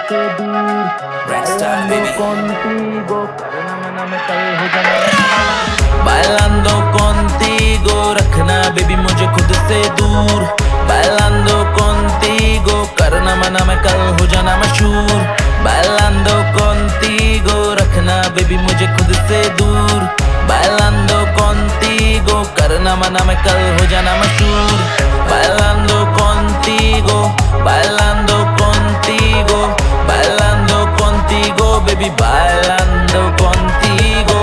से दूर Bailando contigo, करना मैं कल हो जाना Bailando contigo, रखना बेबी मुझे खुद से दूर। Bailando contigo, करना मना मैं कल हो जाना मशहूर। Bailando contigo, रखना बेबी मुझे खुद से दूर। Bailando contigo, करना मना मैं कल हो जाना मशहूर। Bailando contigo, bailando contigo, bailando contigo, baby, bailando contigo.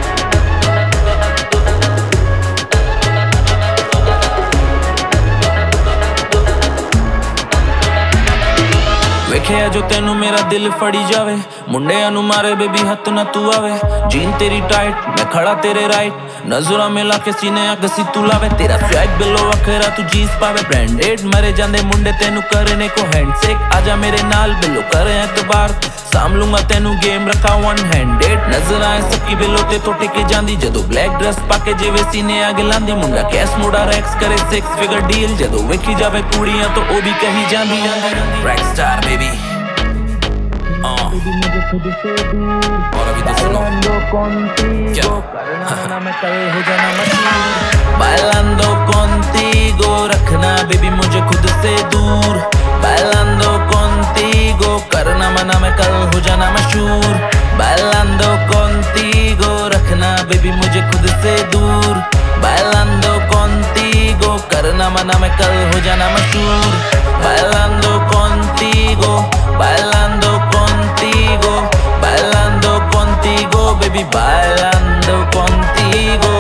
ਵੇਖਿਆ ਜੋ ਤੈਨੂੰ ਮੇਰਾ ਦਿਲ ਫੜੀ ਜਾਵੇ ਮੁੰਡਿਆਂ ਨੂੰ ਮਾਰੇ ਬੇਬੀ ਹੱਥ ਨਾ ਤੂੰ ਆਵੇ ਜੀਨ ਤੇਰੀ ਟਾਈਟ ਮੈਂ ਖੜਾ ਤੇਰੇ ਰਾਈਟ ਨਜ਼ਰਾਂ ਮਿਲਾ ਕੇ ਸੀਨੇ ਅੱਗ ਸੀ ਤੂੰ ਲਾਵੇ ਤੇਰਾ ਸਵੈਗ ਬਿਲੋ ਵੱਖਰਾ ਤੂੰ ਜੀਸ ਪਾਵੇ ਬ੍ਰਾਂਡਡ ਮਰੇ ਜਾਂਦੇ ਮੁੰਡੇ ਤੈਨੂੰ ਕਰਨੇ ਕੋ ਹੈਂਡਸ਼ੇਕ ਆਜਾ ਮੇਰੇ ਨਾਲ ਬਿਲੋ ਕਰੇ ਅਕਬਾਰ ਸਾਂਭ ਲੂੰਗਾ ਤੈਨੂੰ ਗੇਮ ਰੱਖਾ ਵਨ ਹੈਂਡਡ ਨਜ਼ਰ ਆਏ ਸਕੀ ਬਿਲੋ ਤੇ ਤੋਂ ਟਿਕ ਜਾਂਦੀ ਜਦੋਂ ਬਲੈਕ ਡਰੈਸ ਪਾ ਕੇ ਜਿਵੇਂ ਸੀਨੇ ਅੱਗ ਲਾਂਦੀ ਮੁੰਡਾ ਕੈਸ ਮੋੜਾ ਰੈਕਸ ਕਰੇ 6 ਫਿਗਰ ਡੀਲ ਜਦੋਂ ਵੇਖੀ ਜਾਵੇ ਕੁੜੀਆਂ ਤਾਂ ਉਹ ਵੀ ਕਹੀ ਜਾਂਦੀ ਰੈਕ ਸਟਾਰ ਬੇਬੀ मुझे खुद से दूर और अभी तो सुनो contigo, करना मैं कल हो जाना मशहूर Bailando contigo, रखना बेबी मुझे खुद से दूर Bailando contigo, करना मना मैं कल हो जाना मशहूर Bailando contigo, रखना बेबी मुझे खुद से दूर Bailando contigo, करना मना मैं कल हो जाना मशहूर Bailando contigo, bailando contigo, bailando contigo, baby, bailando contigo.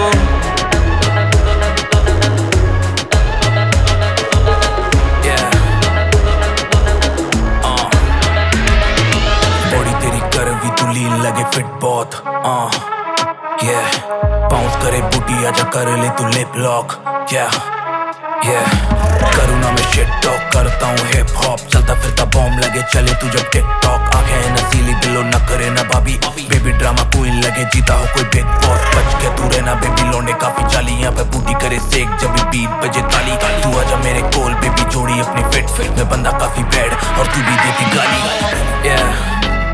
Yeah. Body तेरी करवी तू लीन लगे फिट बहुत. Yeah. Bounce करे बूटी आजा कर ले तू लिप लॉक. Yeah. Yeah. करूँ ना मैं shit talk करता हूँ hip hop चलता फिरता बॉम्ब लगे चले तू जब टिकटॉक आंखें नसीली बिलो न करे ना भाभी बेबी ड्रामा क्वीन लगे जीता हो कोई बिग बॉस बच के तू रहना बेबी लौंडे काफी चाली यहाँ पे बूटी करे सेक जब भी बीट बजे ताली तू आजा मेरे कोल बेबी जोड़ी अपनी फिट में बंदा काफी बैड और तू भी देती गाली yeah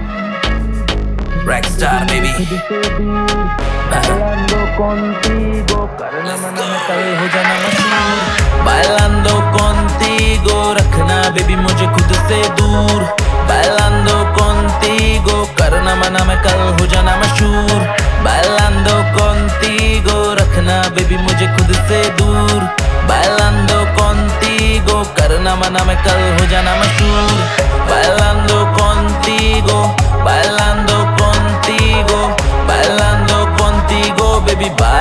rockstar baby bailando contigo, करना मना मैं कल हो जाना मशहूर Bailando contigo, रखना बेबी मुझे खुद से दूर Bailando contigo, करना मना मैं कल हो जाना मशहूर Bailando contigo, रखना बेबी मुझे खुद से दूर Bailando contigo, करना मना मैं कल हो जाना मशहूर Bailando contigo, bailando contigo, bailando contigo, baby, bye.